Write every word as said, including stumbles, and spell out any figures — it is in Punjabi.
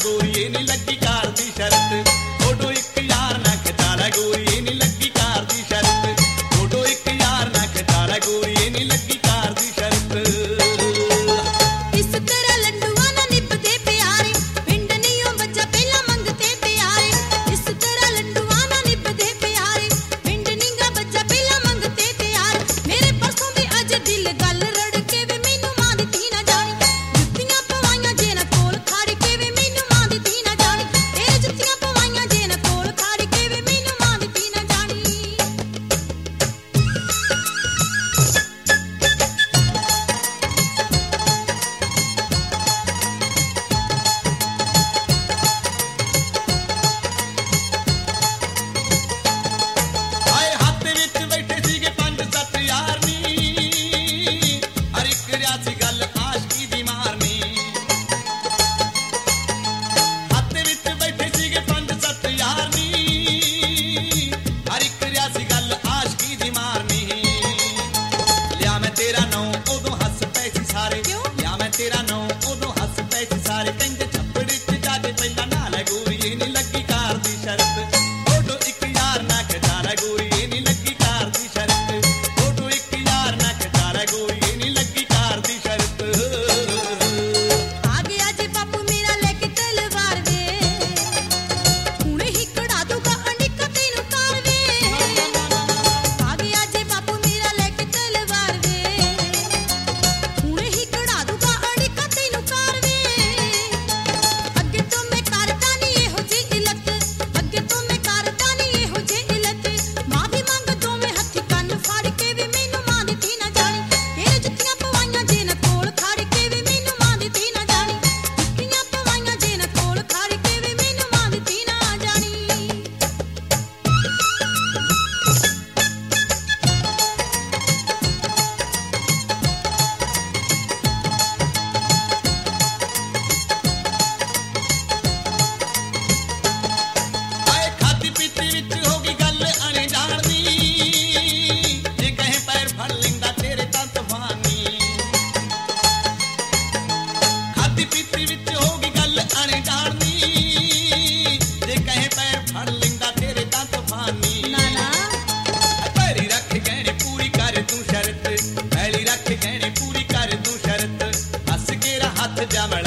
ਗੋਰੀਏ ਨੀ ਲੱਗੀ ਕਾਰ ਦੀ ਸ਼ਰਤ ਫੋਟੋ ਇੱਕ ਯਾਰ ਨਾ ਖਿਚਾ ਲੈ ਗੋਰੀਏ ਨੀ ਲੱਗੀ ਕਾਰ ਦੀ ਸ਼ਰਤ ਫੋਟੋ ਇੱਕ ਯਾਰ ਨਾ ਖਿਚਾ ਲੈ ਗੋਰੀਏ ਨੀ ਲੱਗੀ ਕਾਰ ਦੀ ਸ਼ਰਤ ਇਸ ਤਰ੍ਹਾਂ ਲੰਡੂਆਂ ਨਾਲ ਨਿਭਦੇ ਪਿਆਰੇ ਪਿੰਡ ਨੀਓ ਬੱਚਾ ਪਹਿਲਾਂ ਮੰਗਤੇ ਪਿਆਰੇ ਇਸ ਤਰ੍ਹਾਂ ਲੰਡੂਆਂ ਨਾਲ ਨਿਭਦੇ ਪਿਆਰੇ ਪਿੰਡ ਨੀਗਾ ਬੱਚਾ ਪਹਿਲਾਂ ਮੰਗਤੇ ਪਿਆਰ ਮੇਰੇ ਪਰਸੋਂ ਦੀ ਅੱਜ ਦਿਲ ਗੱਲ ਰੜਕੇ ਵੇ ਮੈਨੂੰ ਮਾਂ ਦੀ ਧੀ ਨਾ ਜਾਣੀ ਜੁੱਤੀਆਂ ਪਵਾਈਆਂ ਜੇ ਨਾ ਕੋਲ ਖੜ ਕੇ ਵੇ ਮੈਨੂੰ ਮਾਂ ਦੀ ਧੀ ਨਾ ਜਾਣੀ ਤੇਰੇ ਜੁੱਤੀਆਂ ਪਵਾਈਆਂ ਜੇ ਨਾ ਕੋਲ ਖੜ ਕੇ ਵੇ ਮੈਨੂੰ ਮਾਂ ਦੀ ਧੀ ਨਾ ਜਾਣੀ ਆਏ ਹੱਥ ਵਿੱਚ ਬੈਠੇ ਸੀਗੇ ਪੰਜ ਸੱਤ ਯਾਰ ਨੀ ਹਰ ਇੱਕ ਰਿਆ ਸੀ ਗੱਲ ਆਸ਼ਕੀ ਦੀ ਮਾਰਨੀ ਹੱਥ ਵਿੱਚ ਬੈਠੇ ਸੀਗੇ ਪੰਜ ਸੱਤ ਯਾਰ ਨੀ ਹਰ ਇੱਕ ਰਿਆ ਸੀ ਗੱਲ ਆਸ਼ਕੀ ਦੀ ਮਾਰਨੀ ਲਿਆ ਮੈਂ ਤੇਰਾ ਨਾਂ ਉਦੋਂ ਹੱਸ ਪਏ ਸੀ ਸਾਰੇ ਲਿਆ ਮੈਂ ਤੇਰਾ ਨਾਂ ਉਦੋਂ ਹੱਸ ਪਏ ਸੀ ਸਾਰੇ ਕਹਿੰਦੇ ਛੱਪੜ 'ਚ ਜਾ ਕੇ ਪਹਿਲਾਂ ਨਾ ਲੈ ਗੋਰੀਏ ਨੀ ਲੱਗੀ ਕਾਰ ਦੀ ਸ਼ਰਤ ਫੋਟੋ ਇੱਕ ਯਾਰ ਨਾ ਖਿਚਾ ਲੈ ਗੋਰੀਏ ਨੀ ਲੱਗੀ ਕਾਰ ਦੀ ਸ਼ਰਤ ਫੋਟੋ ਇੱਕ ਯਾਰ ਨਾ ਖਿਚਾ ਲੈ ਗੋਰੀਏ ਨੀ ਲੱਗੀ ਕਾਰ ਦੀ ਸ਼ਰਤ ਆ ਗਿਆ ਜੀ ਬਾਪੂ ਮੇਰਾ ਲੈ ਕੇ ਤਲਵਾਰ ਵੇ ਹੁਣੇ ਹੀ ਕਢਾ ਦੂਗਾ ਅੰਡਿਕਾ ਤੈਨੂੰ ਕਾਰ ਵੇ ਆ ਗਿਆ ਜੀ ਬਾਪੂ ਮੇਰਾ ਲੈ ਕੇ ਤਲਵਾਰ ਵੇ ਹੁਣੇ ਹੀ ਕਢਾ ਦੂਗਾ ਅੰਡਿਕਾ ਤੈਨੂੰ ਕਾਰ ਵੇ ਅੱਗੇ ਤੋਂ ਮੈਂ ਕਰਦਾ ਨਹੀਂ ਇਹੋ ਜਿਹੀ ਇਲਤ ਅੱਗੇ ਤੋਂ ਮੈਂ ਕਰਦਾ ਨਹੀਂ ਇਹੋ ਜਿਹੀ ਇਲਤ ਮਾਫੀ ਮੰਗ ਦੋਵੇਂ ਹੱਥੀ ਕੰਨ ਫੜ ਕੇ ਵੀ ਮੈਨੂੰ ਮਾਂ ਦੀ ਧੀ ਨਾ ਜਾਣੀ ਤੇਰੇ ਜੁੱਤੀਆਂ ਪਵਾਈਆਂ ਜੇ ਨਾ ਕੋਲ ਖੜ ਕੇ ਵੀ ਮੈਨੂੰ ਮਾਂ ਦੀ ਧੀ ਨਾ ਜਾਣੀ ਜੁੱਤੀਆਂ ਪਵਾਈਆਂ ਜੇ ਨਾ ਕੋਲ ਖੜ ਕੇ ਵੀ ਮੈਨੂੰ ਮਾਂ ਦੀ ਧੀ ਨਾ ਜਾਣੀ ਆਏ ਖਾਦੀ ਪੀਤੀ ਵਿੱਚ ਹੋ ਗਈ ਗੱਲ ਅਣਜਾਣ ਦੀ ਜੇ ਕਹੇ ਪੈਰ ਫੜ ਲੈਂਦਾ ਤੇਰੇ ਤਾਂ ਤੂਫਾਨੀ ਖਾਦੀ ਪੀਤੀ ਵਿੱਚ ਹੋ ਗਈ ਗੱਲ ਅਣਜਾਣ ਦੀ ਜੇ ਕਹੇ ਪੈਰ ਫੜ ਲੈਂਦਾ ਤੇਰੇ ਤਾਂ ਤੂਫਾਨੀ ਨਾ ਨਾ ਪੈਰੀ ਰੱਖ ਗਹਿਣੇ ਪੂਰੀ ਕਰ ਤੂੰ ਸ਼ਰਤ ਪੈਲੀ ਰੱਖ ਗਹਿਣੇ ਪੂਰੀ ਕਰ ਤੂੰ ਸ਼ਰਤ ਹੱਸ ਕੇ ਰਾ ਹੱਥ ਜਮੜ